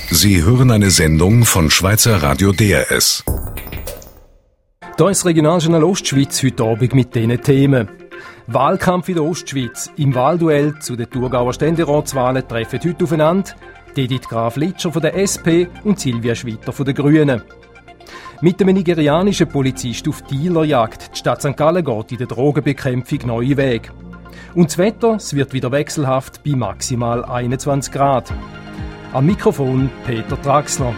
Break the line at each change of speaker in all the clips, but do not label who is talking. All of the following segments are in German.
Sie hören eine Sendung von Schweizer Radio DRS.
Hier ist das Regionaljournal Ostschweiz heute Abend mit diesen Themen. Wahlkampf in der Ostschweiz. Im Wahlduell zu den Thurgauer Ständeratswahlen treffen heute aufeinander Edith Graf-Litscher von der SP und Silvia Schwitter von den Grünen. Mit einem nigerianischen Polizist auf Dealerjagd. Die Stadt St. Gallen geht in der Drogenbekämpfung neue Wege. Und das Wetter, es wird wieder wechselhaft bei maximal 21 Grad. Am Mikrofon Peter Traxler.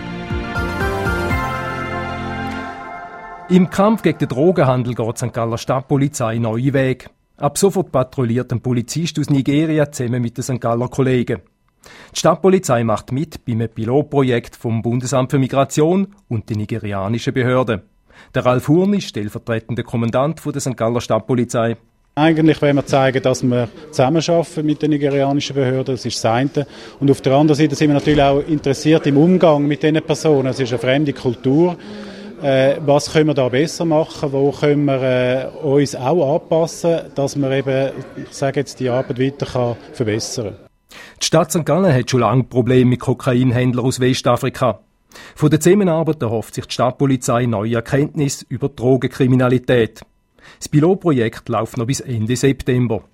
Im Kampf gegen den Drogenhandel geht St. Galler Stadtpolizei neue Wege. Ab sofort patrouilliert ein Polizist aus Nigeria zusammen mit den St. Galler Kollegen. Die Stadtpolizei macht mit beim Pilotprojekt vom Bundesamt für Migration und den nigerianischen Behörden. Der Ralf Hurni, stellvertretender Kommandant der St. Galler Stadtpolizei.
Eigentlich wollen wir zeigen, dass wir zusammenarbeiten mit den nigerianischen Behörden, das ist das eine. Und auf der anderen Seite sind wir natürlich auch interessiert im Umgang mit diesen Personen. Es ist eine fremde Kultur. Was können wir da besser machen? Wo können wir uns auch anpassen, dass wir eben, ich sage jetzt, die Arbeit weiter verbessern kann?
Die Stadt St. Gallen hat schon lange Probleme mit Kokainhändlern aus Westafrika. Von der Zusammenarbeit erhofft sich die Stadtpolizei neue Erkenntnisse über Drogenkriminalität. Das Pilotprojekt läuft noch bis Ende September.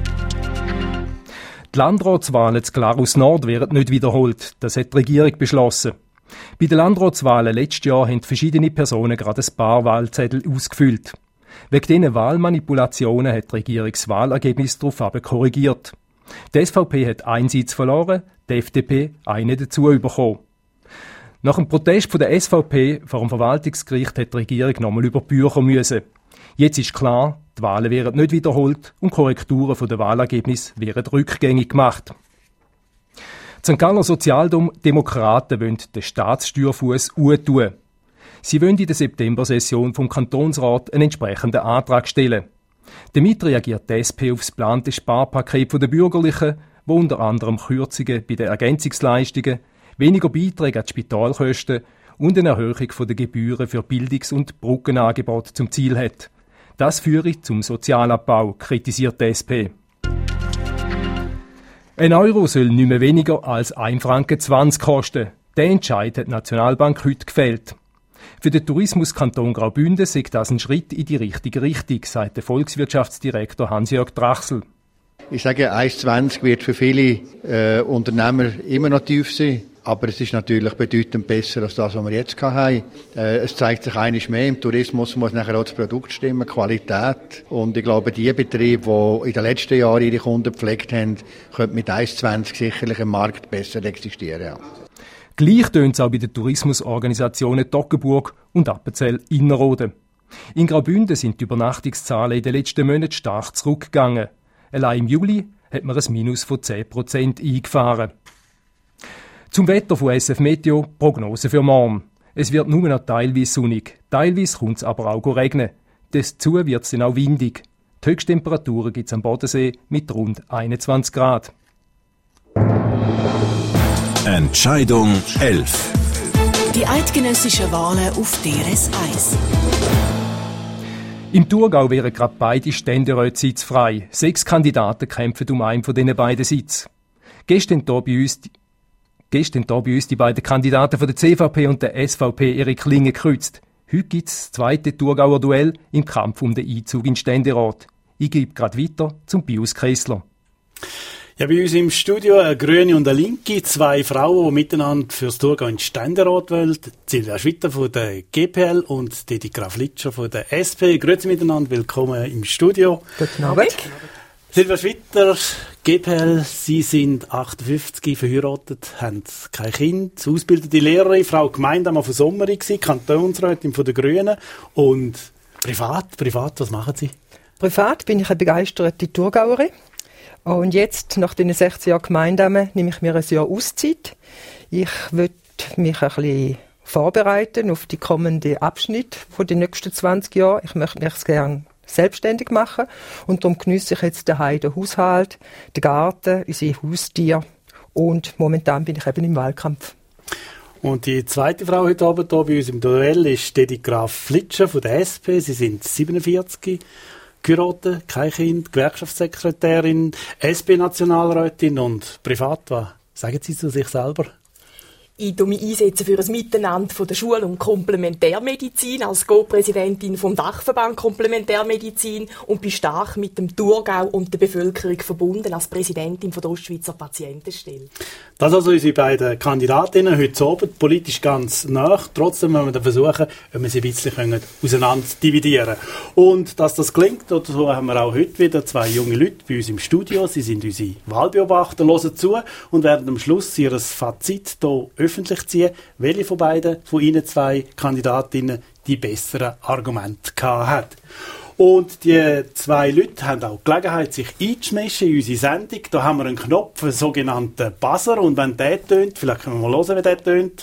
Die Landratswahlen zu Glarus Nord werden nicht wiederholt. Das hat die Regierung beschlossen. Bei den Landratswahlen letztes Jahr haben verschiedene Personen gerade ein paar Wahlzettel ausgefüllt. Wegen diesen Wahlmanipulationen hat die Regierung das Wahlergebnis daraufhin korrigiert. Die SVP hat einen Sitz verloren, die FDP einen dazu bekommen. Nach dem Protest von der SVP vor dem Verwaltungsgericht hat die Regierung nochmal über die Bücher müssen. Jetzt ist klar, die Wahlen werden nicht wiederholt und Korrekturen von den Wahlergebnissen werden rückgängig gemacht. Die St. Galler Sozialdemokraten wollen den Staatssteuerfuss tun. Sie wollen in der September-Session vom Kantonsrat einen entsprechenden Antrag stellen. Damit reagiert die SP auf das geplante Sparpaket der Bürgerlichen, wo unter anderem Kürzungen bei den Ergänzungsleistungen, weniger Beiträge an die Spitalkosten und eine Erhöhung der Gebühren für Bildungs- und Brückenangebote zum Ziel hat. Das führe zum Sozialabbau, kritisiert die SP. Ein Euro soll nicht mehr weniger als 1,20 Franken kosten. Der Entscheid hat die Nationalbank heute gefällt. Für den Tourismuskanton Graubünden sei das ein Schritt in die richtige Richtung, sagt der Volkswirtschaftsdirektor Hans-Jörg Drachsel.
Ich sage, 1,20 wird für viele Unternehmer immer noch tief sein. Aber es ist natürlich bedeutend besser als das, was wir jetzt haben. Es zeigt sich einmal mehr, im Tourismus muss nachher auch das Produkt stimmen, Qualität. Und ich glaube, die Betriebe, die in den letzten Jahren ihre Kunden gepflegt haben, können mit 1,20 sicherlich im Markt besser existieren. Ja.
Gleich tönt es auch bei den Tourismusorganisationen Toggenburg und Appenzell-Innerrhoden. In Graubünden sind die Übernachtungszahlen in den letzten Monaten stark zurückgegangen. Allein im Juli hat man ein Minus von 10% eingefahren. Zum Wetter von SF Meteo, Prognose für morgen. Es wird nur noch teilweise sonnig, teilweise kommt es aber auch regnen. Dazu wird es dann auch windig. Die Höchsttemperaturen gibt es am Bodensee mit rund 21 Grad.
Entscheidung 11.
Die eidgenössischen Wahlen auf DRS 1.
Im Thurgau wären gerade beide Ständerätssitze frei. 6 Kandidaten kämpfen um einen von diesen beiden Sitzen. Gestern hier bei uns die beiden Kandidaten von der CVP und der SVP ihre Klinge gekreuzt. Heute gibt es das zweite Thurgauer Duell im Kampf um den Einzug in den Ständerat. Ich gebe gerade weiter zum Pius Kressler.
Ja, bei uns im Studio eine Grüne und eine Linke, 2 Frauen, die miteinander fürs Thurgau in den Ständerat wollen. Silvia Schwitter von der GPL und Edith Graf-Litscher von der SP. Grüezi miteinander, willkommen im Studio.
Guten Abend.
Silvia Schwitter, GPL, Sie sind 58, verheiratet, haben kein Kind, ausgebildete Lehrerin, Frau Gemeindemann von Sommeri gewesen, Kantonsrätin von den Grünen. Und privat, was machen Sie?
Privat bin ich eine begeisterte Thurgauerin. Und jetzt, nach den 16 Jahren Gemeindemann, nehme ich mir ein Jahr Auszeit. Ich will mich ein bisschen vorbereiten auf die kommenden Abschnitte von den nächsten 20 Jahren. Ich möchte mich gerne selbstständig machen und darum geniesse ich jetzt daheim den Haushalt, den Garten, unsere Haustiere und momentan bin ich eben im Wahlkampf.
Und die zweite Frau heute Abend hier bei uns im Duell ist Edith Graf-Litscher von der SP. Sie sind 47, geheiratet, kein Kind, Gewerkschaftssekretärin, SP-Nationalrätin und privat. Was sagen Sie zu sich selber?
Ich setze mich ein für ein Miteinander von der Schule- und Komplementärmedizin als Co-Präsidentin vom Dachverband Komplementärmedizin und bin stark mit dem Thurgau und der Bevölkerung verbunden als Präsidentin von der Ostschweizer Patientenstelle.
Das also unsere beiden Kandidatinnen heute Abend, politisch ganz nah. Trotzdem wollen wir dann versuchen, ob wir sie ein bisschen auseinander dividieren können. Und dass das gelingt, so haben wir auch heute wieder zwei junge Leute bei uns im Studio. Sie sind unsere Wahlbeobachter, hören zu und werden am Schluss ihr Fazit hier öffentlich ziehen, welche von Ihnen zwei Kandidatinnen die besseren Argumente hat. Und die zwei Leute haben auch die Gelegenheit, sich einzumischen in unsere Sendung. Da haben wir einen Knopf, einen sogenannten Buzzer. Und wenn der tönt, vielleicht können wir mal hören, wie der tönt.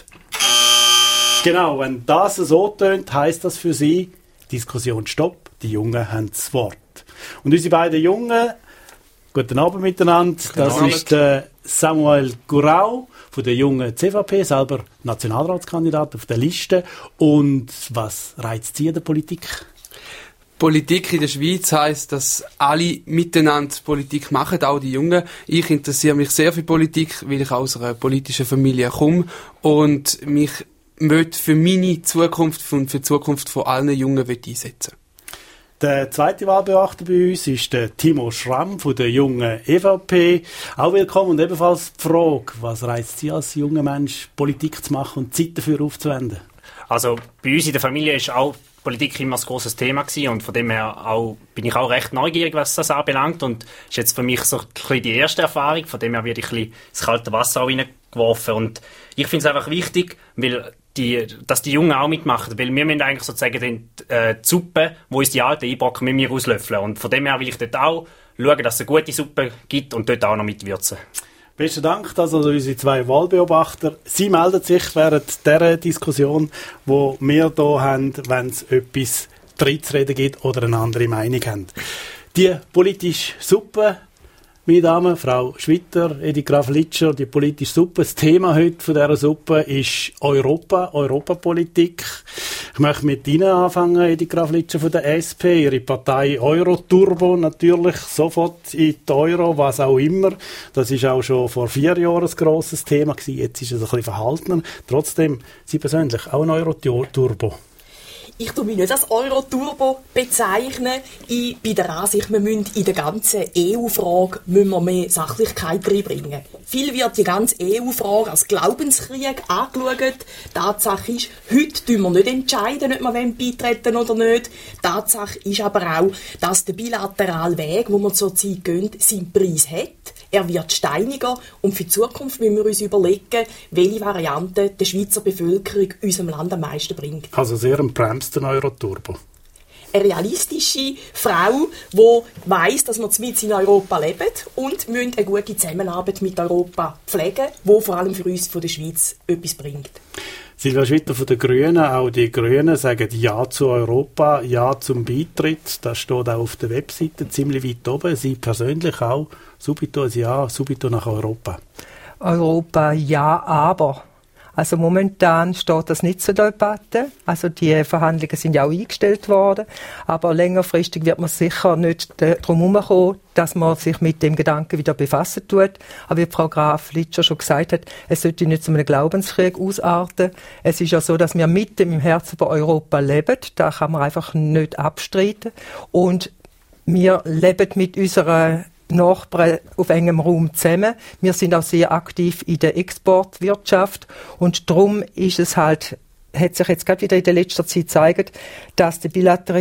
Genau, wenn das so tönt, heisst das für Sie, Diskussion stopp, die Jungen haben das Wort. Und unsere beiden Jungen, guten Abend miteinander, das ist der Samuel Gurau von der jungen CVP, selber Nationalratskandidat auf der Liste. Und was reizt Sie an der Politik?
Politik in der Schweiz heisst, dass alle miteinander Politik machen, auch die Jungen. Ich interessiere mich sehr für Politik, weil ich aus einer politischen Familie komme und mich für meine Zukunft und für die Zukunft von allen Jungen einsetzen.
Der zweite Wahlbeobachter bei uns ist der Timo Schramm von der jungen EVP. Auch willkommen und ebenfalls die Frage, was reizt Sie als junger Mensch, Politik zu machen und Zeit dafür aufzuwenden?
Also bei uns in der Familie ist auch Politik immer ein grosses Thema gewesen und von dem her bin ich auch recht neugierig, was das anbelangt und ist jetzt für mich so ein bisschen die erste Erfahrung, von dem her werde ich ein bisschen ins kalte Wasser auch reingeworfen und ich finde es einfach wichtig, dass die Jungen auch mitmachen, weil wir müssen eigentlich sozusagen die Suppe, wo uns die Alten einbrocken, müssen wir auslöffeln und von dem her will ich dort auch schauen, dass es eine gute Suppe gibt und dort auch noch mitwürzen.
Besten Dank, dass also unsere zwei Wahlbeobachter. Sie melden sich während dieser Diskussion, die wir hier haben, wenn es etwas reinzureden gibt oder eine andere Meinung haben. Die politische Suppe, meine Damen, Frau Schwitter, Edith Graf-Litscher, die politische Suppe. Das Thema heute von dieser Suppe ist Europapolitik. Ich möchte mit Ihnen anfangen, Edith Graf-Litscher von der SP. Ihre Partei Euro-Turbo natürlich, sofort in die Euro, was auch immer. Das ist auch schon vor 4 Jahren ein grosses Thema gewesen. Jetzt ist es ein bisschen verhaltener. Trotzdem, Sie persönlich auch ein Euro-Turbo.
Ich tue mich nicht als Euro-Turbo bezeichnen. Ich bin der Ansicht, wir müssen in der ganzen EU-Frage mehr Sachlichkeit reinbringen. Viel wird die ganze EU-Frage als Glaubenskrieg angeschaut. Tatsache ist, heute tun wir nicht entscheiden, ob wir beitreten oder nicht. Tatsache ist aber auch, dass der bilaterale Weg, wo wir zurzeit gehen, seinen Preis hat. Er wird steiniger und für die Zukunft müssen wir uns überlegen, welche Variante der Schweizer Bevölkerung unserem Land am meisten bringt.
Also sehr ein bremster Euro-Turbo.
Eine realistische Frau, die weiss, dass wir mitten in Europa leben und müssen eine gute Zusammenarbeit mit Europa pflegen, die vor allem für uns von der Schweiz etwas bringt.
Silvia Schwitter von den Grünen, auch die Grünen sagen Ja zu Europa, Ja zum Beitritt. Das steht auch auf der Webseite ziemlich weit oben. Sie persönlich auch, subito ein Ja, subito nach Europa.
Europa ja, aber. Also momentan steht das nicht zur Debatte. Also die Verhandlungen sind ja auch eingestellt worden. Aber längerfristig wird man sicher nicht darum herumkommen, dass man sich mit dem Gedanken wieder befassen tut. Aber wie Frau Graf-Litscher schon gesagt hat, es sollte nicht zu einem Glaubenskrieg ausarten. Es ist ja so, dass wir mitten im Herzen von Europa leben. Da kann man einfach nicht abstreiten. Und wir leben mit unserer Nachbarn auf engem Raum zusammen. Wir sind auch sehr aktiv in der Exportwirtschaft und darum ist es halt, hat sich jetzt gerade wieder in der letzten Zeit gezeigt, dass der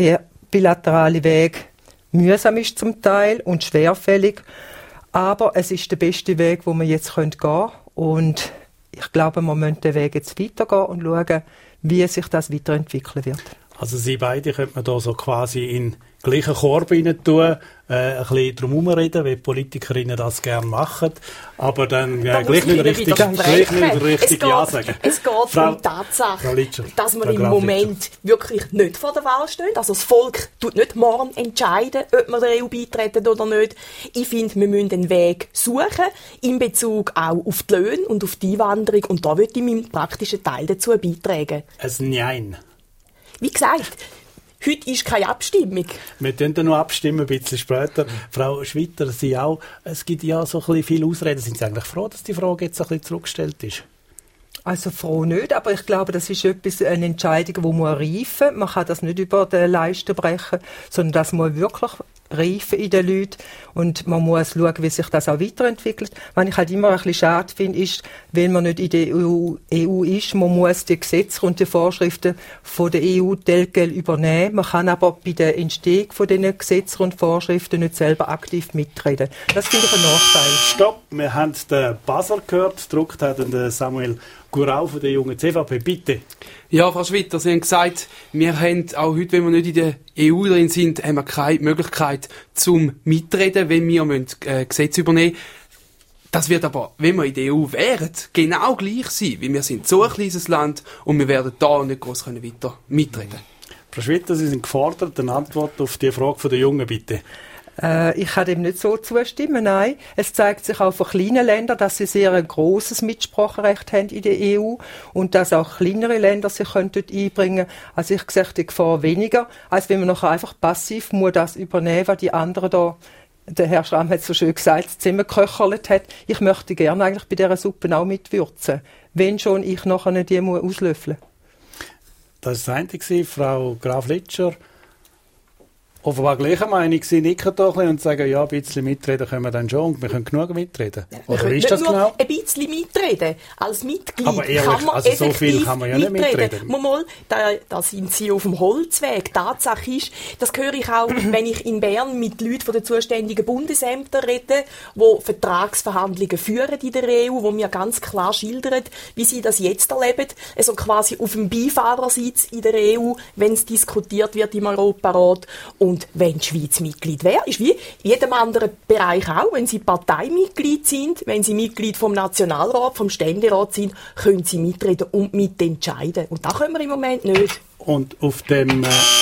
bilaterale Weg mühsam ist zum Teil und schwerfällig, aber es ist der beste Weg, den wir jetzt gehen können und ich glaube, wir müssen den Weg jetzt weitergehen und schauen, wie sich das weiterentwickeln wird.
Also Sie beide könnte man da so quasi in gleichen Korb rein tun, ein bisschen drum herum reden, wie die Politikerinnen das gerne machen, aber dann gleich nicht richtig Ja sagen.
Es geht um die Tatsache, dass wir im Moment wirklich nicht vor der Wahl stehen. Also das Volk tut nicht morgen entscheiden, ob wir der EU beitreten oder nicht. Ich finde, wir müssen einen Weg suchen, in Bezug auch auf die Löhne und auf die Einwanderung. Und da würde ich meinen praktischen Teil dazu beitragen.
Ein Nein.
Wie gesagt, heute ist keine Abstimmung.
Wir tun dann noch abstimmen, ein bisschen später. Frau Schwitter, Sie auch. Es gibt ja so ein bisschen viele Ausreden. Sind Sie eigentlich froh, dass die Frage jetzt ein bisschen zurückgestellt ist?
Also froh nicht, aber ich glaube, das ist eine Entscheidung, die muss reifen. Man kann das nicht über den Leisten brechen, sondern das muss wirklich reifen in den Leuten und man muss schauen, wie sich das auch weiterentwickelt. Was ich halt immer ein bisschen schade finde, ist, wenn man nicht in der EU ist, man muss die Gesetze und die Vorschriften von der EU telquel übernehmen. Man kann aber bei der Entstehung von diesen Gesetzen und Vorschriften nicht selber aktiv mitreden. Das finde ich ein Nachteil.
Stopp, wir haben den Buzzer gehört, gedruckt hat den Samuel Gurau von der jungen CVP, bitte.
Ja, Frau Schwitter, Sie haben gesagt, wir haben auch heute, wenn wir nicht in der EU drin sind, haben wir keine Möglichkeit zum Mitreden, wenn wir Gesetze übernehmen müssen. Das wird aber, wenn wir in der EU wären, genau gleich sein, weil wir sind so ein kleines Land und wir werden da nicht gross weiter mitreden.
Frau Schwitter, Sie sind gefordert, eine Antwort auf die Frage von der Jungen, bitte.
Ich kann dem nicht so zustimmen, nein. Es zeigt sich auch von kleinen Ländern, dass sie sehr ein grosses Mitspracherecht haben in der EU und dass auch kleinere Länder sich dort einbringen können. Also ich sehe die Gefahr weniger, als wenn man nachher einfach passiv muss das übernehmen, was die anderen da, der Herr Schramm hat es so schön gesagt, zusammengeköchelt hat. Ich möchte gerne eigentlich bei dieser Suppe auch mitwürzen, wenn schon ich nachher nicht die auslöffeln muss.
Das war das eine, Frau Graf-Litscher. Offenbar gleicher Meinung, sie nicken da ein bisschen und sagen, ja, ein bisschen mitreden können wir dann schon und wir können genug mitreden. Oder ist das genau?
Ein bisschen mitreden. Als Mitglied
aber ehrlich,
kann man
also so viel kann man ja nicht mitreden.
Mal, da sind Sie auf dem Holzweg. Tatsache ist, das höre ich auch, wenn ich in Bern mit Leuten von den zuständigen Bundesämtern rede, die Vertragsverhandlungen führen in der EU, wo mir ganz klar schildern, wie sie das jetzt erleben. Also quasi auf dem Beifahrersitz in der EU, wenn es diskutiert wird im Europarat. Und wenn die Schweiz Mitglied wäre, ist wie in jedem anderen Bereich auch, wenn sie Parteimitglied sind, wenn sie Mitglied vom Nationalrat, vom Ständerat sind, können sie mitreden und mitentscheiden. Und das können wir im Moment nicht.
Und auf dem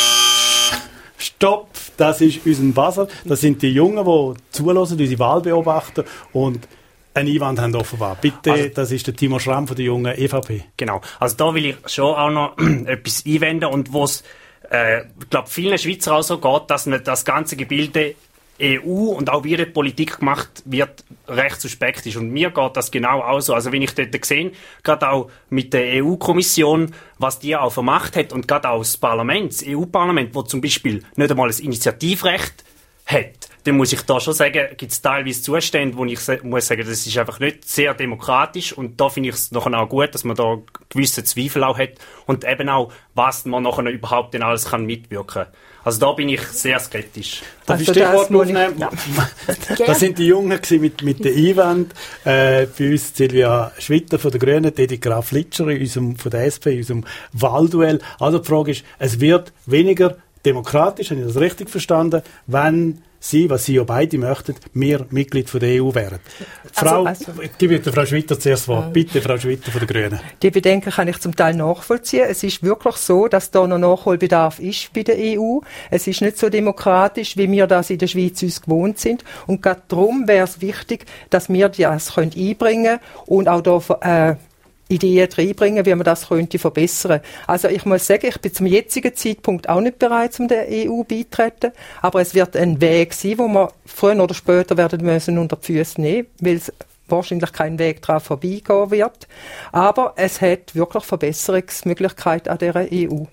Stopp, das ist unser Buzzer, das sind die Jungen, die zuhören, unsere Wahlbeobachter und einen Einwand haben offenbar. Bitte, also, das ist der Timo Schramm von der jungen EVP.
Genau, also da will ich schon auch noch etwas einwenden und wo es ich glaube, vielen Schweizer auch so geht, dass nicht das ganze Gebilde EU und auch wie die Politik gemacht wird, recht suspekt ist. Und mir geht das genau auch so. Also wenn ich dort sehe, gerade auch mit der EU-Kommission, was die auch vermacht hat und gerade auch das Parlament, das EU-Parlament, wo zum Beispiel nicht einmal ein Initiativrecht hat, dann muss ich da schon sagen, gibt es teilweise Zustände, wo ich muss sagen, das ist einfach nicht sehr demokratisch und da finde ich es nachher auch gut, dass man da gewisse Zweifel auch hat und eben auch, was man nachher überhaupt denn alles kann mitwirken. Also da bin ich sehr skeptisch.
Darf ich Stichwort aufnehmen? Ja. Das sind die Jungen mit den Einwänden. Bei uns Silvia Schwitter von den Grünen, Edith Graf-Litscher von der SP in unserem Wahlduell. Also die Frage ist, es wird weniger demokratisch, habe ich das richtig verstanden, wenn Sie, was Sie ja beide möchten, wir Mitglied von der EU wären. Gebe ich der Frau Schwitter zuerst Wort. Bitte, Frau Schwitter von den Grünen.
Die Bedenken kann ich zum Teil nachvollziehen. Es ist wirklich so, dass da noch Nachholbedarf ist bei der EU. Es ist nicht so demokratisch, wie wir das in der Schweiz uns gewohnt sind. Und gerade darum wäre es wichtig, dass wir das einbringen können und auch da Ideen reinbringen, wie man das könnte verbessern. Also ich muss sagen, ich bin zum jetzigen Zeitpunkt auch nicht bereit, um der EU beitreten, aber es wird ein Weg sein, wo wir früher oder später werden müssen unter die Füße nehmen, weil es wahrscheinlich kein Weg daran vorbeigehen wird. Aber es hat wirklich Verbesserungsmöglichkeiten an dieser EU.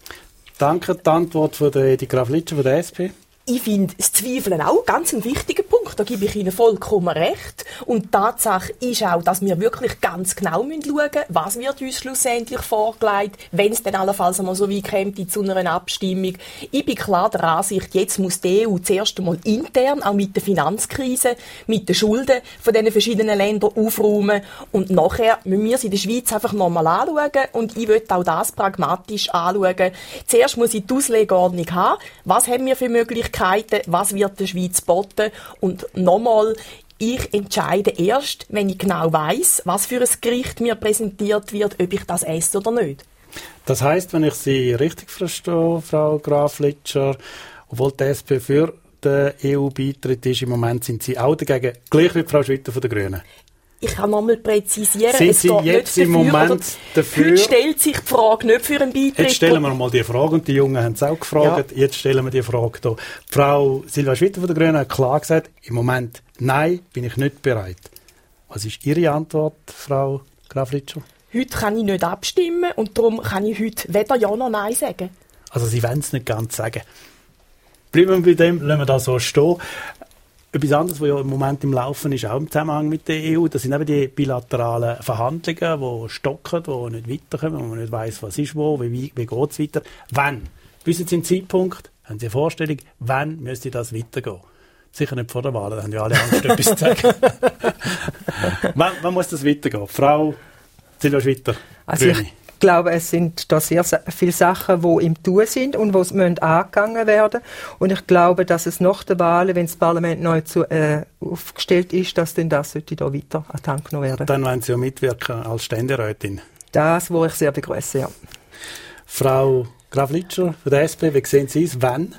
Danke, die Antwort von der Edith Graf-Litscher von der SP.
Ich finde das Zweifeln auch ganz ein wichtiger Punkt. Da gebe ich Ihnen vollkommen recht. Und die Tatsache ist auch, dass wir wirklich ganz genau schauen müssen, was wird uns schlussendlich vorgelegt, wenn es dann allenfalls einmal so weit kommt zu einer Abstimmung. Ich bin klar der Ansicht, jetzt muss die EU zuerst einmal intern, auch mit der Finanzkrise, mit den Schulden von diesen verschiedenen Ländern aufräumen. Und nachher müssen wir es in der Schweiz einfach nochmal anschauen. Und ich will auch das pragmatisch anschauen. Zuerst muss ich die Auslegeordnung haben. Was haben wir für Möglichkeiten? Was wird der Schweiz boten? Und nochmal, ich entscheide erst, wenn ich genau weiss, was für ein Gericht mir präsentiert wird, ob ich das esse oder nicht.
Das heisst, wenn ich Sie richtig verstehe, Frau Graf-Litscher, obwohl die SP für den EU-Beitritt ist, im Moment sind Sie auch dagegen, gleich wie Frau Schwitter von den Grünen.
Ich kann nochmal präzisieren,
sind Sie jetzt im Moment dafür?
Heute stellt sich die Frage nicht für einen Beitritt.
Jetzt stellen wir mal die Frage, und die Jungen haben es auch gefragt, Jetzt stellen wir die Frage hier. Frau Silvia Schwitter von der Grünen hat klar gesagt, im Moment, nein, bin ich nicht bereit. Was ist Ihre Antwort, Frau Graf-Litscher?
Heute kann ich nicht abstimmen und darum kann ich heute weder Ja noch Nein sagen.
Also Sie wollen es nicht ganz sagen. Bleiben wir bei dem, lassen wir das so stehen. Etwas anderes, was ja im Moment im Laufen ist, auch im Zusammenhang mit der EU, das sind eben die bilateralen Verhandlungen, die stocken, die nicht weiterkommen, wo man nicht weiss, was ist wo, wie geht es weiter. Wann? Wissen Sie den Zeitpunkt? Haben Sie eine Vorstellung, wann müsste das weitergehen? Sicher nicht vor der Wahl, da haben ja alle Angst, etwas zu sagen. wann muss das weitergehen? Frau Silvia Schwitter,
also
Grüne.
Ich glaube, es sind da sehr viele Sachen, die im Tun sind und die angegangen werden. Und ich glaube, dass es nach der Wahl, wenn das Parlament neu aufgestellt ist, dass dann das sollte da weiter an die Hand genommen werden.
Dann wollen Sie ja mitwirken als Ständerätin.
Das, wo ich sehr begrüße, ja.
Frau Graf-Litscher von der SP, wie sehen Sie es? Wann?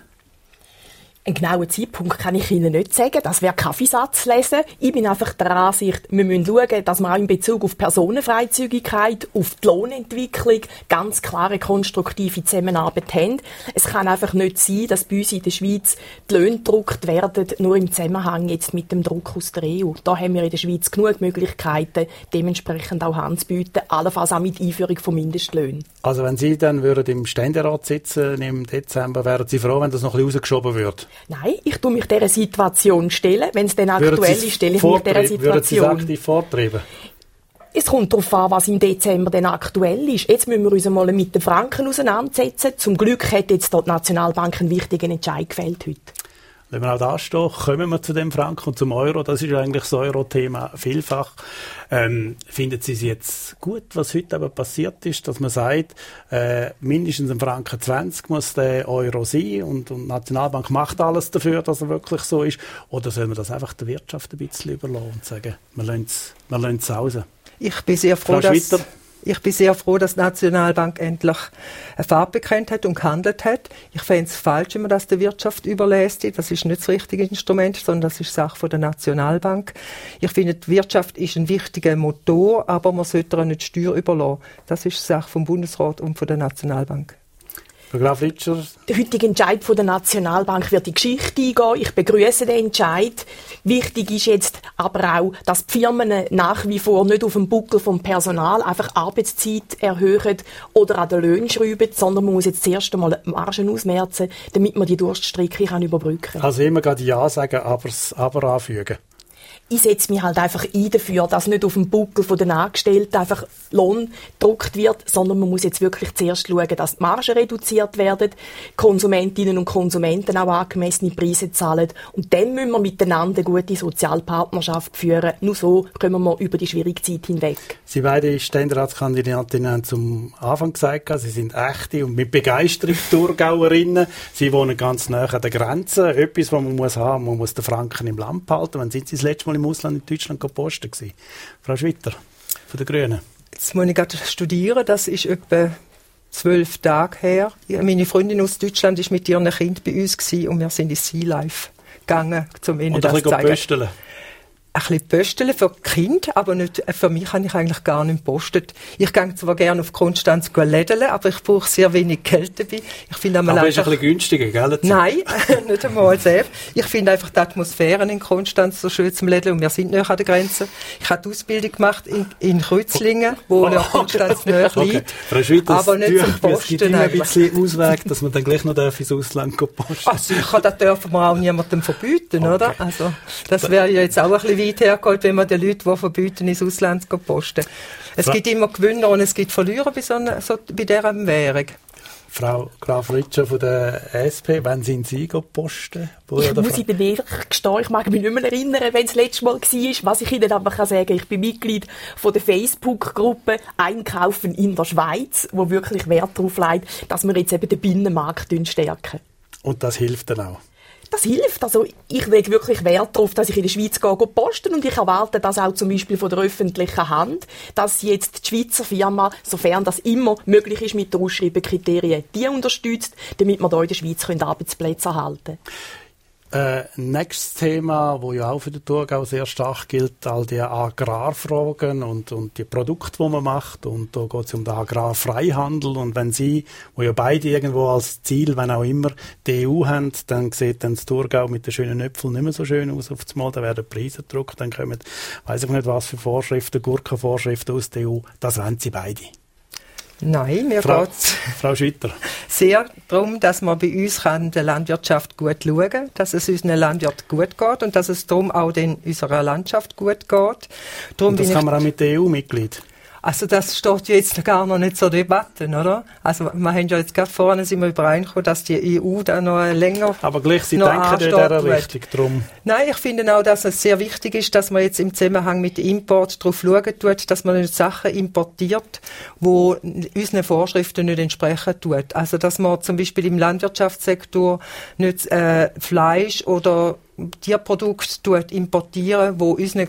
Einen genauen Zeitpunkt kann ich Ihnen nicht sagen. Das wäre Kaffeesatz lesen. Ich bin einfach der Ansicht, wir müssen schauen, dass wir auch in Bezug auf Personenfreizügigkeit, auf die Lohnentwicklung ganz klare, konstruktive Zusammenarbeit haben. Es kann einfach nicht sein, dass bei uns in der Schweiz die Löhne gedruckt werden, nur im Zusammenhang jetzt mit dem Druck aus der EU. Da haben wir in der Schweiz genug Möglichkeiten, dementsprechend auch Hand zu bieten, allenfalls auch mit Einführung von Mindestlöhnen. Also
wenn Sie dann im Ständerat sitzen im Dezember, wären Sie froh, wenn das noch ein bisschen rausgeschoben würde?
Nein, ich tue mich dieser Situation stellen. Wenn es dann aktuell ist, stelle ich mich dieser Situation.
Würden Sie es aktiv vortreiben?
Es kommt darauf an, was im Dezember dann aktuell ist. Jetzt müssen wir uns einmal mit den Franken auseinandersetzen. Zum Glück hat jetzt die Nationalbank einen wichtigen Entscheid gefällt heute.
Wenn wir auch da stehen, kommen wir zu dem Franken und zum Euro. Das ist eigentlich das Euro-Thema vielfach. Finden Sie es jetzt gut, was heute aber passiert ist, dass man sagt, mindestens ein Franken 20 muss der Euro sein und die Nationalbank macht alles dafür, dass er wirklich so ist? Oder soll man das einfach der Wirtschaft ein bisschen überlassen und sagen, wir lassen es raus?
Ich bin sehr froh, dass die Nationalbank endlich eine Farbe bekannt hat und gehandelt hat. Ich fände es falsch, wenn man das der Wirtschaft überlässt. Das ist nicht das richtige Instrument, sondern das ist Sache der Nationalbank. Ich finde, die Wirtschaft ist ein wichtiger Motor, aber man sollte ihr nicht Steuer überlassen. Das ist Sache vom Bundesrat und von der Nationalbank.
Frau Graf-Litscher.
Der heutige Entscheid von der Nationalbank wird in die Geschichte eingehen. Ich begrüße den Entscheid. Wichtig ist jetzt aber auch, dass die Firmen nach wie vor nicht auf dem Buckel vom Personal einfach Arbeitszeit erhöhen oder an den Löhnen schrauben, sondern man muss jetzt zuerst einmal die Margen ausmerzen, damit man die Durststrecke überbrücken kann.
Also immer gerade Ja sagen, aber anfügen.
Ich setze mich halt einfach ein dafür, dass nicht auf dem Buckel der Angestellten einfach Lohn gedruckt wird, sondern man muss jetzt wirklich zuerst schauen, dass die Margen reduziert werden, Konsumentinnen und Konsumenten auch angemessene Preise zahlen und dann müssen wir miteinander eine gute Sozialpartnerschaft führen. Nur so kommen wir über die schwierige Zeit hinweg.
Sie beide Ständeratskandidatinnen haben zum Anfang gesagt, Sie sind echte und mit Begeisterung Thurgauerinnen. Sie wohnen ganz nah an der Grenze. Etwas, was man muss haben, man muss den Franken im Land behalten. Wann sind Sie das letzte Mal im Ausland in Deutschland gepostet gewesen? Frau Schwitter, von den Grünen.
Jetzt muss ich gerade studieren, das ist etwa 12 Tage her. Meine Freundin aus Deutschland war mit ihren Kindern bei uns gewesen und wir sind ins Sea Life gegangen, um ihnen
und
das zu zeigen.
Pösteln.
Ein bisschen pösteln für die Kinder, aber nicht, für mich habe ich eigentlich gar nicht gepostet. Ich gehe zwar gerne auf Konstanz lädeln, aber ich brauche sehr wenig Geld dabei. Ich finde
aber ist ein bisschen günstiger, gell?
Nein, nicht einmal selbst. Ich finde einfach die Atmosphäre in Konstanz so schön zum Lädeln und wir sind näher an der Grenze. Ich habe die Ausbildung gemacht in Kreuzlingen, wo Konstanz näher liegt.
Frau Schwitter,
aber nicht zum Posten.
Es gibt immer ein bisschen Ausweg, dass man dann gleich noch ins Ausland posten darf.
Sicher, das dürfen wir auch niemandem verbieten, oder? Also, das wäre ja jetzt auch ein bisschen weit hergeholt, wenn man den Leuten, die verbieten, ins Ausland zu posten. Es gibt immer Gewinner und es gibt Verlierer bei dieser Währung.
Frau Graf-Litscher von der SP, wann sind Sie posten?
Ich muss Ihnen ehrlich gestehen, ich mag mich nicht mehr erinnern, wenn es letztes Mal war. Was ich Ihnen aber sagen kann, ich bin Mitglied von der Facebook-Gruppe «Einkaufen in der Schweiz», wo wirklich Wert darauf legt, dass wir jetzt eben den Binnenmarkt stärken.
Und das hilft dann auch?
Das hilft. Also ich lege wirklich Wert darauf, dass ich in der Schweiz posten und ich erwarte das auch zum Beispiel von der öffentlichen Hand, dass jetzt die Schweizer Firma, sofern das immer möglich ist mit den Ausschreibekriterien, die unterstützt, damit wir hier in der Schweiz Arbeitsplätze erhalten können.
Nächstes Thema, das ja auch für den Thurgau sehr stark gilt, all die Agrarfragen und die Produkte, die man macht. Und da geht es um den Agrarfreihandel. Und wenn Sie, wo ja beide irgendwo als Ziel, wenn auch immer, die EU haben, dann sieht dann das Thurgau mit den schönen Äpfeln nicht mehr so schön aus auf das Mal. Da werden Preise gedruckt, dann kommen, weiss ich nicht was für Vorschriften, Gurkenvorschriften aus der EU. Das wollen Sie beide.
Nein, mir geht es
Frau Schütter.
sehr darum, dass man bei uns kann der Landwirtschaft gut schauen kann, dass es unseren Landwirten gut geht und dass es darum auch unserer Landschaft gut geht. Darum
und das kann man auch mit den EU-Mitgliedern.
Also das steht jetzt gar noch nicht zur Debatte, oder? Also wir haben ja jetzt gerade vorne sind wir übereingekommen, dass die EU da noch länger
aber gleich, Sie denken in dieser Richtung drum.
Nein, ich finde auch, dass es sehr wichtig ist, dass man jetzt im Zusammenhang mit dem Import darauf schauen tut, dass man nicht Sachen importiert, die unseren Vorschriften nicht entsprechen tut. Also dass man zum Beispiel im Landwirtschaftssektor nicht Fleisch oder Tierprodukte importieren, wo unseren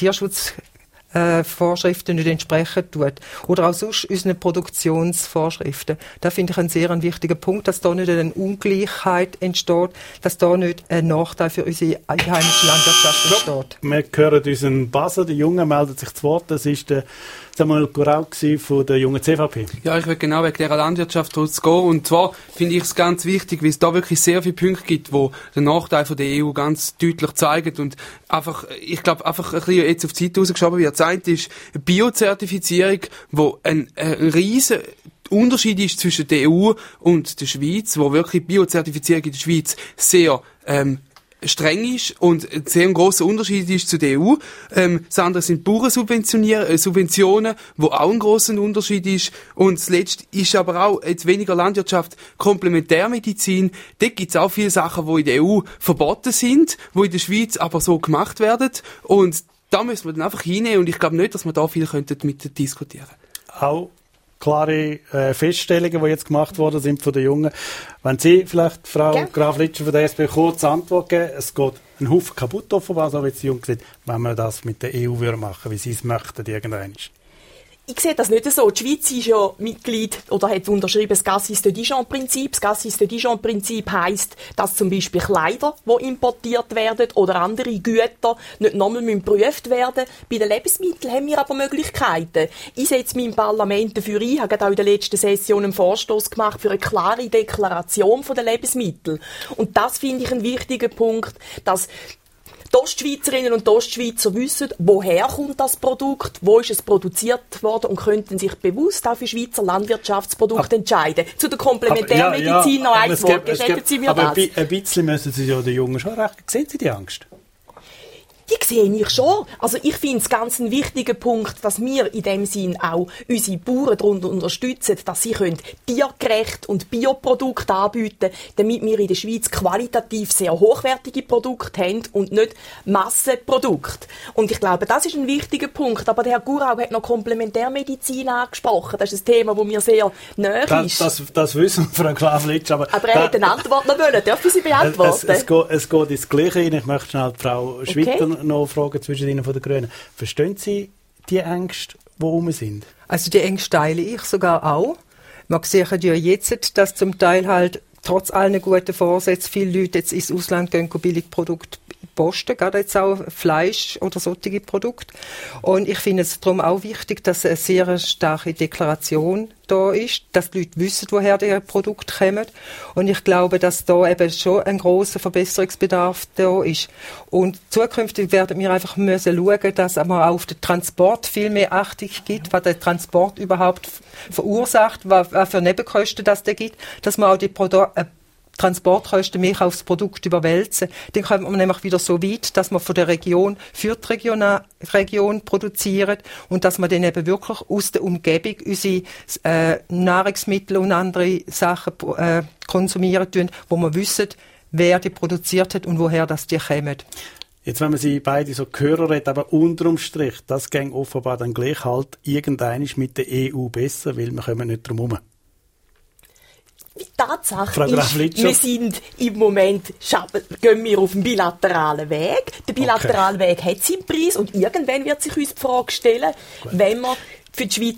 Vorschriften nicht entsprechen tut. Oder auch sonst unseren Produktionsvorschriften. Da finde ich einen sehr wichtigen Punkt, dass da nicht eine Ungleichheit entsteht, dass da nicht ein Nachteil für unsere einheimische Landwirtschaft entsteht.
Wir hören unseren Buzzer, der Junge meldet sich zu Wort. Das ist der Samuel Gurau von der jungen CVP.
Ja, ich will genau wegen dieser Landwirtschaft kurz gehen. Und zwar finde ich es ganz wichtig, weil es da wirklich sehr viele Punkte gibt, wo den Nachteil von der EU ganz deutlich zeigen. Und einfach, ich glaube, einfach ein bisschen jetzt auf die Zeit rausgeschoben wird. Das eine ist eine Biozertifizierung, wo ein riesen Unterschied ist zwischen der EU und der Schweiz, wo wirklich Biozertifizierung in der Schweiz sehr streng ist und ein sehr grosser Unterschied ist zu der EU. Das andere sind Bauernsubventionen, wo auch ein grosser Unterschied ist. Und das letzte ist aber auch jetzt weniger Landwirtschaft, Komplementärmedizin. Dort gibt es auch viele Sachen, die in der EU verboten sind, die in der Schweiz aber so gemacht werden. Und da müssen wir dann einfach hinnehmen und ich glaube nicht, dass wir da viel mit diskutieren könnten.
Auch klare Feststellungen, die jetzt gemacht worden sind von den Jungen. Wenn Sie vielleicht, Frau Graf-Litscher von der SP, kurz Antwort geben, es geht ein Haufen kaputt offenbar, so wie die Jungen gesagt, wenn wir das mit der EU machen würden, wie Sie es möchten, irgendwann.
Ich sehe das nicht so. Die Schweiz ist ja Mitglied oder hat unterschrieben das Cassis de Dijon-Prinzip. Das Cassis de Dijon-Prinzip heisst, dass zum Beispiel Kleider, die importiert werden oder andere Güter nicht nochmal geprüft werden. Bei den Lebensmitteln haben wir aber Möglichkeiten. Ich setze mich im Parlament dafür ein, habe auch in der letzten Session einen Vorstoß gemacht für eine klare Deklaration der Lebensmittel. Und das finde ich einen wichtigen Punkt, dass die Ostschweizerinnen und Ostschweizer wissen, woher kommt das Produkt, wo ist es produziert worden und könnten sich bewusst auch für Schweizer Landwirtschaftsprodukte entscheiden. Zu der Komplementärmedizin noch ein Wort. Gestatten Sie mir
aber
das?
Ein bisschen müssen Sie ja den Jungen schon recht. Sehen Sie die Angst?
Die sehe ich schon. Also ich finde es ganz ein wichtiger Punkt, dass wir in dem Sinn auch unsere Bauern darunter unterstützen, dass sie tiergerecht und Bioprodukte anbieten, damit wir in der Schweiz qualitativ sehr hochwertige Produkte haben und nicht Massenprodukte. Und ich glaube, das ist ein wichtiger Punkt. Aber der Herr Gurau hat noch Komplementärmedizin angesprochen. Das ist ein Thema, das mir sehr nahe ist.
Das wissen wir, Frau Graf-Litscher. Aber
er hat eine Antwort noch wollen. Darf ich sie beantworten?
Es geht ins Gleiche rein. Ich möchte schnell die Frau Schwitter noch fragen zwischen Ihnen von den Grünen. Verstehen Sie die Ängste, die rum sind?
Also die Ängste teile ich sogar auch. Man sieht ja jetzt, dass zum Teil halt trotz allen guten Vorsätzen viele Leute jetzt ins Ausland gehen, Billigprodukte posten, gerade jetzt auch Fleisch oder solche Produkte. Und ich finde es darum auch wichtig, dass eine sehr starke Deklaration da ist, dass die Leute wissen, woher die Produkte kommen. Und ich glaube, dass da eben schon ein grosser Verbesserungsbedarf da ist. Und zukünftig werden wir einfach müssen schauen, dass man auf den Transport viel mehr Achtung gibt, was der Transport überhaupt verursacht, was für Nebenkosten das da gibt, dass man auch die Transportkosten mehr aufs Produkt überwälzen. Dann kommt man nämlich wieder so weit, dass man von der Region für die Region produziert und dass man dann eben wirklich aus der Umgebung unsere Nahrungsmittel und andere Sachen konsumieren tun, wo man wissen, wer die produziert hat und woher das die kommen.
Jetzt, wenn man Sie beide so hören, redet, aber unterm Strich, das ging offenbar dann gleich halt irgendein mit der EU besser, weil wir kommen nicht drum herum.
Die Tatsache ist, wir sind im Moment, gehen wir auf dem bilateralen Weg. Der bilaterale Weg hat seinen Preis und irgendwann wird sich uns die Frage stellen, wenn wir für die Schweizer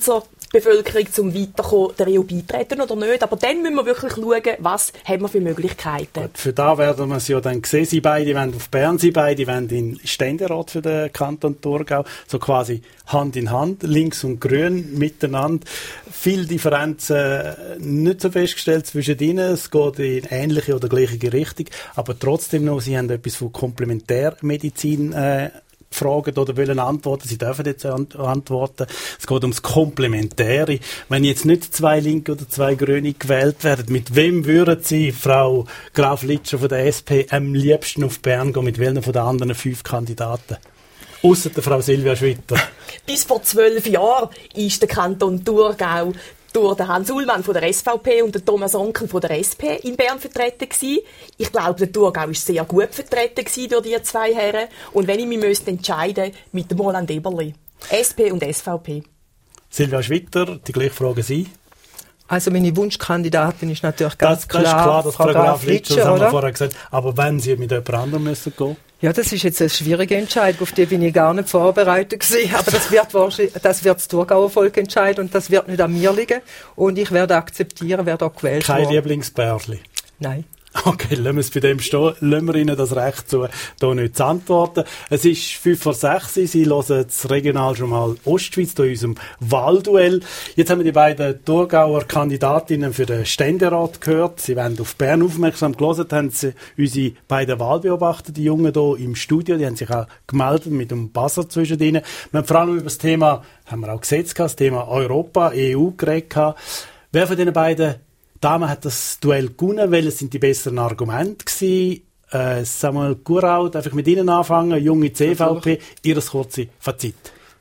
Bevölkerung zum Weiterkommen der EU beitreten oder nicht. Aber dann müssen wir wirklich schauen, was haben wir für Möglichkeiten.
Gut, für da werden wir es ja dann sehen. Sie beide wollen auf Bern, Sie beide wollen in Ständerat für den Kanton Thurgau. So quasi Hand in Hand, links und grün miteinander. Viele Differenzen nicht so festgestellt zwischen ihnen. Es geht in ähnliche oder gleiche Richtung. Aber trotzdem noch, Sie haben etwas von Komplementärmedizin gefragt oder wollen antworten. Sie dürfen jetzt antworten. Es geht ums Komplementäre. Wenn jetzt nicht 2 Linke oder 2 Grüne gewählt werden, mit wem würden Sie, Frau Graf-Litscher von der SP, am liebsten auf Bern gehen? Mit welchen von den anderen 5 Kandidaten? Ausser der Frau Silvia Schwitter.
Bis vor 12 Jahren ist der Kanton Thurgau durch den Hans Ullmann von der SVP und den Thomas Onken von der SP in Bern vertreten gewesen. Ich glaube, der Thurgau war sehr gut vertreten gewesen durch die 2 Herren. Und wenn ich mich entscheiden müsste, mit dem Roland Eberli. SP und SVP.
Silvia Schwitter, die gleiche Frage Sie.
Also meine Wunschkandidatin ist natürlich ganz klar,
das ist klar, dass Frau Graf-Litscher, das haben wir
oder?
vorher gesagt. Aber wenn Sie mit jemand anderem müssen gehen?
Ja, das ist jetzt eine schwierige Entscheidung, auf die bin ich gar nicht vorbereitet gewesen. Aber das wird das Thurgauer Volk entscheiden und das wird nicht an mir liegen. Und ich werde akzeptieren, wer da gewählt wird.
Kein Lieblingsbärli?
Nein.
Okay, lassen wir es bei dem stehen. Lassen wir Ihnen das Recht zu, hier nicht zu antworten. Es ist 5:06 Uhr. Sie hören das Regionaljournal Ostschweiz hier in unserem Wahlduell. Jetzt haben wir die beiden Thurgauer Kandidatinnen für den Ständerat gehört. Sie werden auf Bern aufmerksam gehört, haben Sie unsere beiden Wahlbeobachter, die Jungen hier im Studio, die haben sich auch gemeldet mit dem Buzzer zwischen ihnen. Wir haben vor allem über das Thema, haben wir auch gesetzt, das Thema Europa, EU geredet. Wer von diesen beiden Damen hat das Duell gewonnen? Welche sind die besseren Argumente gewesen? Samuel Gurau, darf ich mit Ihnen anfangen? Junge CVP, Ihres kurze Fazit.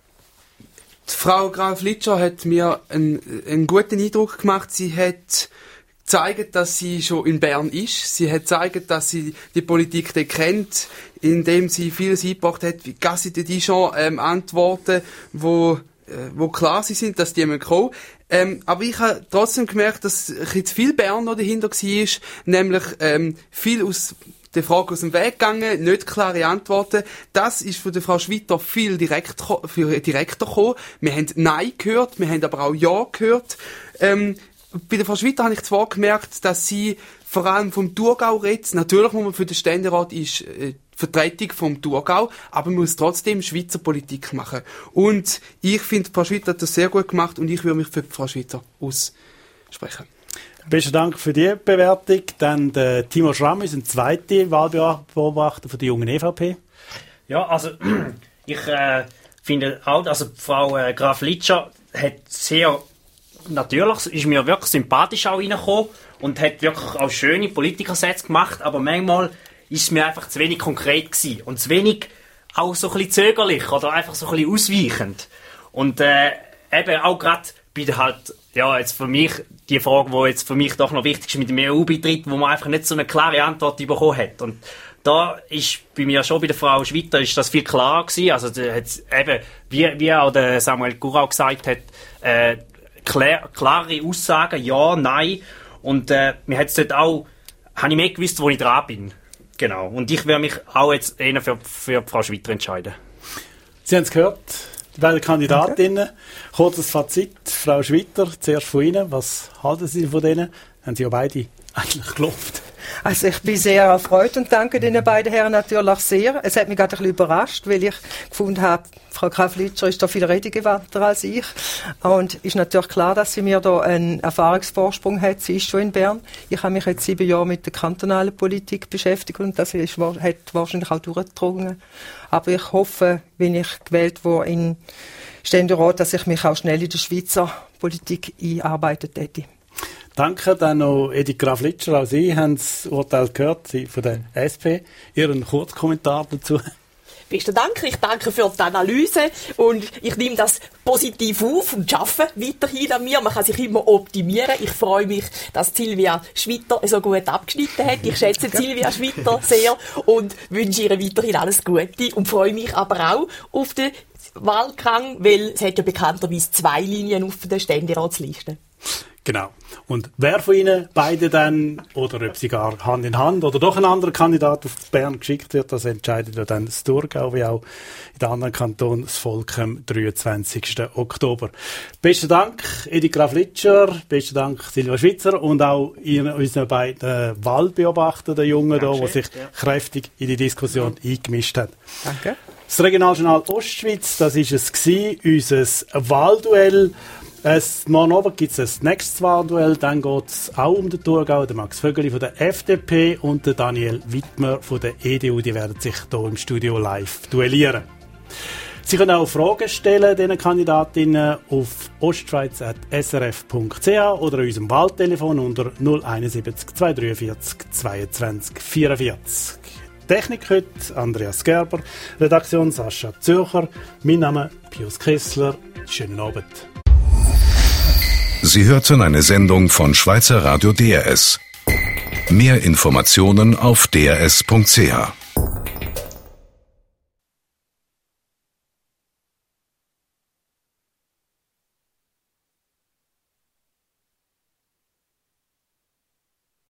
Die Frau Graf-Litscher hat mir einen guten Eindruck gemacht. Sie hat gezeigt, dass sie schon in Bern ist. Sie hat gezeigt, dass sie die Politik kennt, indem sie vieles eingebracht hat, wie Gassi die schon Antworten, wo klar sind, dass die kommen. Aber ich habe trotzdem gemerkt, dass jetzt viel Bern noch dahinter war, nämlich viel aus der Frage aus dem Weg gegangen, nicht klare Antworten. Das ist von der Frau Schwitter viel direkter gekommen. Wir haben Nein gehört, wir haben aber auch Ja gehört. Bei der Frau Schwitter habe ich zwar gemerkt, dass sie vor allem vom Thurgau redet. Natürlich, wo man für den Ständerat ist, Vertretung vom Thurgau, aber man muss trotzdem Schweizer Politik machen. Und ich finde, Frau Schwitter hat das sehr gut gemacht und ich würde mich für Frau Schwitter aussprechen.
Besten Dank für die Bewertung. Dann der Timo Schramm ist ein zweiter Wahlbeobachter von der jungen EVP.
Ja, also ich finde auch, also Frau Graf-Litscher hat sehr, natürlich ist mir wirklich sympathisch auch reingekommen und hat wirklich auch schöne Politikersätze gemacht, aber manchmal ist es mir einfach zu wenig konkret gewesen und zu wenig auch so ein bisschen zögerlich oder einfach so ein bisschen ausweichend. Und eben auch gerade bei der halt, ja, jetzt für mich die Frage, die jetzt für mich doch noch wichtig ist mit dem EU-Beitritt, wo man einfach nicht so eine klare Antwort bekommen hat. Und da ist bei mir schon bei der Frau Schwitter ist das viel klarer gewesen. Also eben, wie auch der Samuel Gurau gesagt hat, klare Aussagen, ja, nein. Und mir hat es dort auch, habe ich mehr gewusst, wo ich dran bin. Genau. Und ich werde mich auch jetzt eher für Frau Schwitter entscheiden. Sie haben es gehört, die beiden Kandidatinnen. Okay. Kurzes Fazit, Frau Schwitter, zuerst von Ihnen. Was halten Sie von denen? Haben Sie ja beide eigentlich gelobt?
Also ich bin sehr erfreut und danke den beiden Herren natürlich sehr. Es hat mich gerade ein bisschen überrascht, weil ich gefunden habe, Frau Graf-Litscher ist da viel redegewandter als ich. Und ist natürlich klar, dass sie mir da einen Erfahrungsvorsprung hat. Sie ist schon in Bern. Ich habe mich jetzt 7 Jahre mit der kantonalen Politik beschäftigt und das hat wahrscheinlich auch durchgedrungen. Aber ich hoffe, wenn ich gewählt wurde in Ständerat, dass ich mich auch schnell in der Schweizer Politik einarbeitet hätte.
Danke. Dann noch Edith Graf-Litscher. Auch Sie haben das Urteil gehört, Sie von der SP. Ihren Kurzkommentar dazu.
Besten Dank. Ich danke für die Analyse und ich nehme das positiv auf und arbeite weiterhin an mir. Man kann sich immer optimieren. Ich freue mich, dass Silvia Schwitter so gut abgeschnitten hat. Ich schätze Silvia Schwitter sehr und wünsche ihr weiterhin alles Gute und freue mich aber auch auf den Wahlgang, weil es hat ja bekannterweise 2 Linien auf der Ständeratsliste.
Genau. Und wer von Ihnen beide dann, oder ob sie gar Hand in Hand oder doch ein anderer Kandidat auf Bern geschickt wird, das entscheidet ja dann das Thurgau, wie auch in den anderen Kantonen das Volk am 23. Oktober. Besten Dank, Edi Graf-Litscher, besten Dank, Silvia Schwitzer und auch unseren beiden Wahlbeobachter, den Jungen hier, die sich kräftig in die Diskussion eingemischt haben.
Danke.
Das Regionaljournal Ostschweiz, das war es, unser Wahlduell. Morgen Abend gibt es das nächste Wahlduell, dann geht es auch um den Thurgau, der Max Vögeli von der FDP und der Daniel Wittmer von der EDU, die werden sich hier im Studio live duellieren. Sie können auch Fragen stellen, diesen Kandidatinnen, auf ostschweiz.srf.ch oder an unserem Wahltelefon unter 071 243 22 44. Technik heute Andreas Gerber, Redaktion Sascha Zürcher, mein Name Pius Kessler. Schönen Abend.
Sie hörten eine Sendung von Schweizer Radio DRS. Mehr Informationen auf drs.ch.